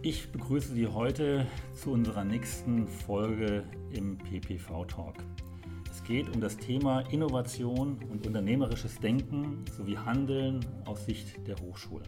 Ich begrüße Sie heute zu unserer nächsten Folge im PPV Talk. Es geht um das Thema Innovation und unternehmerisches Denken sowie Handeln aus Sicht der Hochschulen.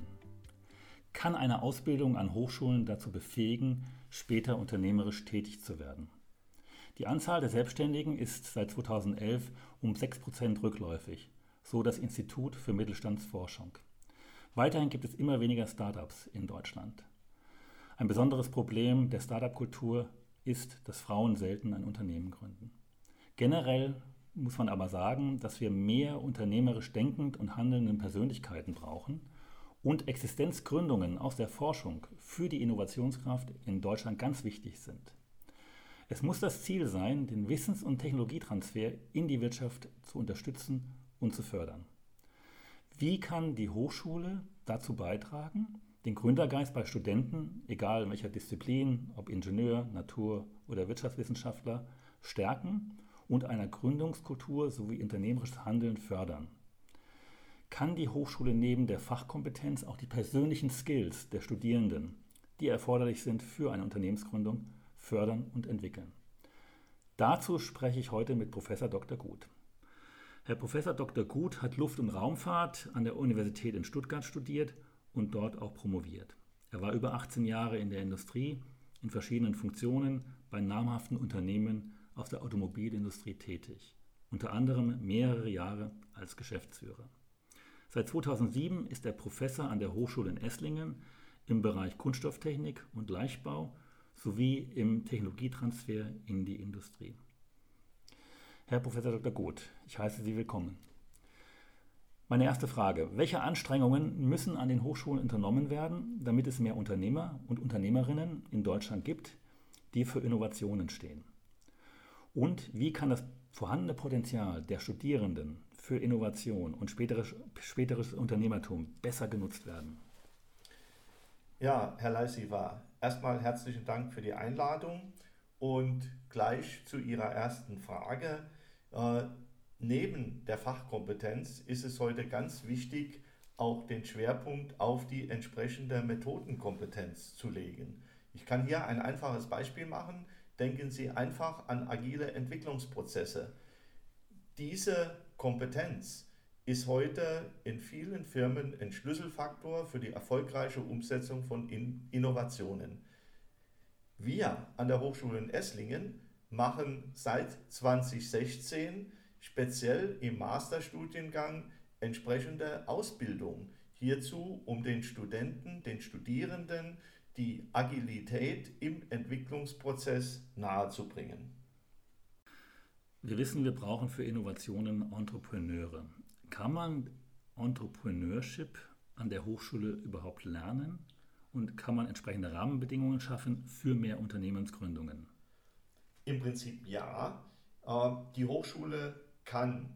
Kann eine Ausbildung an Hochschulen dazu befähigen, später unternehmerisch tätig zu werden? Die Anzahl der Selbstständigen ist seit 2011 um 6% rückläufig, so das Institut für Mittelstandsforschung. Weiterhin gibt es immer weniger Startups in Deutschland. Ein besonderes Problem der Startup-Kultur ist, dass Frauen selten ein Unternehmen gründen. Generell muss man aber sagen, dass wir mehr unternehmerisch denkend und handelnde Persönlichkeiten brauchen und Existenzgründungen aus der Forschung für die Innovationskraft in Deutschland ganz wichtig sind. Es muss das Ziel sein, den Wissens- und Technologietransfer in die Wirtschaft zu unterstützen und zu fördern. Wie kann die Hochschule dazu beitragen, den Gründergeist bei Studenten, egal in welcher Disziplin, ob Ingenieur, Natur- oder Wirtschaftswissenschaftler, stärken und einer Gründungskultur sowie unternehmerisches Handeln fördern? Kann die Hochschule neben der Fachkompetenz auch die persönlichen Skills der Studierenden, die erforderlich sind für eine Unternehmensgründung, fördern und entwickeln? Dazu spreche ich heute mit Professor Dr. Guth. Herr Professor Dr. Guth hat Luft- und Raumfahrt an der Universität in Stuttgart studiert und dort auch promoviert. Er war über 18 Jahre in der Industrie, in verschiedenen Funktionen bei namhaften Unternehmen aus der Automobilindustrie tätig, unter anderem mehrere Jahre als Geschäftsführer. Seit 2007 ist er Professor an der Hochschule in Esslingen im Bereich Kunststofftechnik und Leichtbau sowie im Technologietransfer in die Industrie. Herr Professor Dr. Guth, ich heiße Sie willkommen. Meine erste Frage: Welche Anstrengungen müssen an den Hochschulen unternommen werden, damit es mehr Unternehmer und Unternehmerinnen in Deutschland gibt, die für Innovationen stehen? Und wie kann das vorhandene Potenzial der Studierenden für Innovation und späteres Unternehmertum besser genutzt werden? Ja, Herr Leissiwa, erstmal herzlichen Dank für die Einladung und gleich zu Ihrer ersten Frage. Neben der Fachkompetenz ist es heute ganz wichtig, auch den Schwerpunkt auf die entsprechende Methodenkompetenz zu legen. Ich kann hier ein einfaches Beispiel machen. Denken Sie einfach an agile Entwicklungsprozesse. Diese Kompetenz ist heute in vielen Firmen ein Schlüsselfaktor für die erfolgreiche Umsetzung von Innovationen. Wir an der Hochschule in Esslingen machen seit 2016 speziell im Masterstudiengang entsprechende Ausbildung hierzu, um den Studenten, den Studierenden die Agilität im Entwicklungsprozess nahezubringen. Wir wissen, wir brauchen für Innovationen Entrepreneure. Kann man Entrepreneurship an der Hochschule überhaupt lernen? Und kann man entsprechende Rahmenbedingungen schaffen für mehr Unternehmensgründungen? Im Prinzip ja. Die Hochschule kann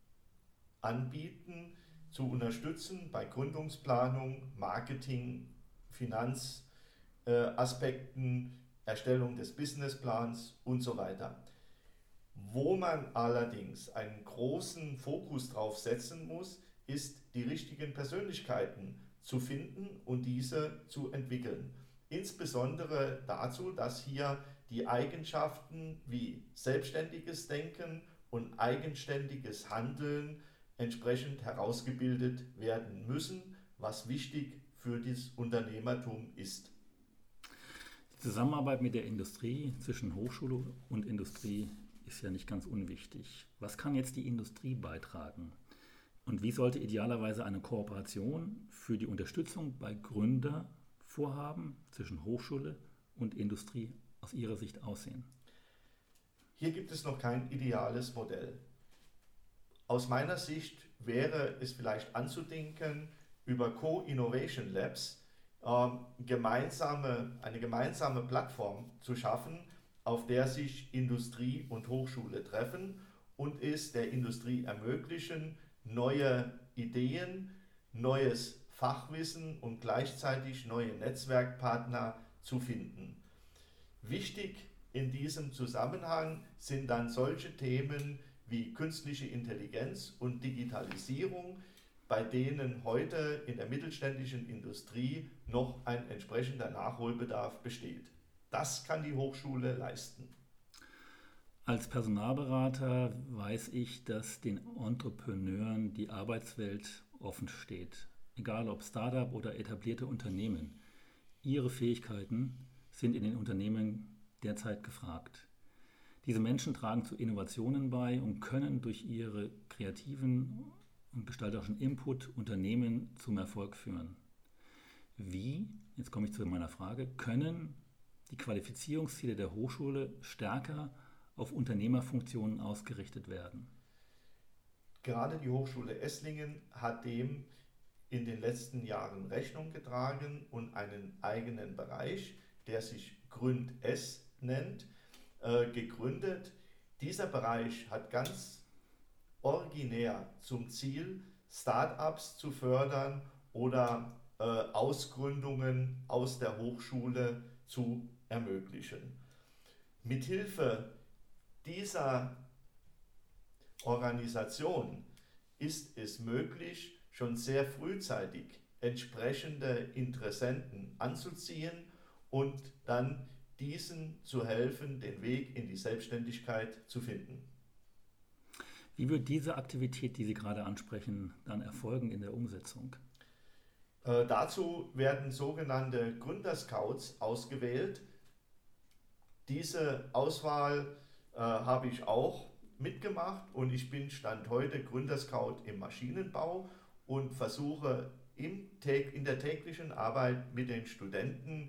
anbieten, zu unterstützen bei Gründungsplanung, Marketing, Finanzaspekten, Erstellung des Businessplans und so weiter. Wo man allerdings einen großen Fokus drauf setzen muss, ist die richtigen Persönlichkeiten zu finden und diese zu entwickeln. Insbesondere dazu, dass hier die Eigenschaften wie selbstständiges Denken und eigenständiges Handeln entsprechend herausgebildet werden müssen, was wichtig für das Unternehmertum ist. Die Zusammenarbeit mit der Industrie zwischen Hochschule und Industrie ist ja nicht ganz unwichtig. Was kann jetzt die Industrie beitragen? Und wie sollte idealerweise eine Kooperation für die Unterstützung bei Gründervorhaben zwischen Hochschule und Industrie aus Ihrer Sicht aussehen? Hier gibt es noch kein ideales Modell. Aus meiner Sicht wäre es vielleicht anzudenken, über Co-Innovation Labs eine gemeinsame Plattform zu schaffen, auf der sich Industrie und Hochschule treffen und es der Industrie ermöglichen, neue Ideen, neues Fachwissen und gleichzeitig neue Netzwerkpartner zu finden. Wichtig in diesem Zusammenhang sind dann solche Themen wie künstliche Intelligenz und Digitalisierung, bei denen heute in der mittelständischen Industrie noch ein entsprechender Nachholbedarf besteht. Das kann die Hochschule leisten. Als Personalberater weiß ich, dass den Entrepreneuren die Arbeitswelt offen steht. Egal ob Startup oder etablierte Unternehmen. Ihre Fähigkeiten sind in den Unternehmen derzeit gefragt. Diese Menschen tragen zu Innovationen bei und können durch ihre kreativen und gestalterischen Input Unternehmen zum Erfolg führen. Wie, jetzt komme ich zu meiner Frage, können die Qualifizierungsziele der Hochschule stärker auf Unternehmerfunktionen ausgerichtet werden? Gerade die Hochschule Esslingen hat dem in den letzten Jahren Rechnung getragen und einen eigenen Bereich, der sich GründS nennt, gegründet. Dieser Bereich hat ganz originär zum Ziel, Start-ups zu fördern oder Ausgründungen aus der Hochschule zu ermöglichen. Mithilfe dieser Organisation ist es möglich, schon sehr frühzeitig entsprechende Interessenten anzuziehen und dann diesen zu helfen, den Weg in die Selbstständigkeit zu finden. Wie wird diese Aktivität, die Sie gerade ansprechen, dann erfolgen in der Umsetzung? Dazu werden sogenannte Gründerscouts ausgewählt. Diese Auswahl habe ich auch mitgemacht und ich bin Stand heute Gründerscout im Maschinenbau und versuche in der täglichen Arbeit mit den Studenten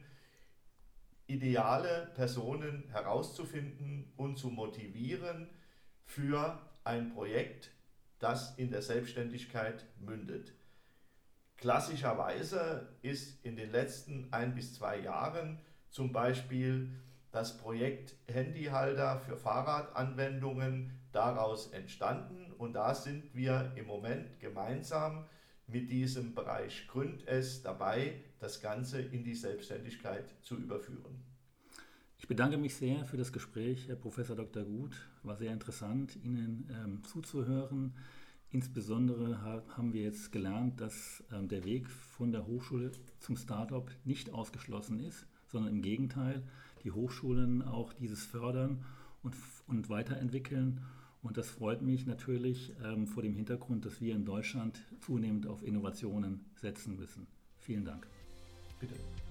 ideale Personen herauszufinden und zu motivieren für ein Projekt, das in der Selbstständigkeit mündet. Klassischerweise ist in den letzten 1 bis 2 Jahren zum Beispiel das Projekt Handyhalter für Fahrradanwendungen daraus entstanden und da sind wir im Moment gemeinsam mit diesem Bereich GründS dabei, das Ganze in die Selbstständigkeit zu überführen. Ich bedanke mich sehr für das Gespräch, Herr Professor Dr. Gut. War sehr interessant, Ihnen zuzuhören. Insbesondere haben wir jetzt gelernt, dass der Weg von der Hochschule zum Startup nicht ausgeschlossen ist, sondern im Gegenteil, die Hochschulen auch dieses fördern und weiterentwickeln. Und das freut mich natürlich vor dem Hintergrund, dass wir in Deutschland zunehmend auf Innovationen setzen müssen. Vielen Dank. Bitte.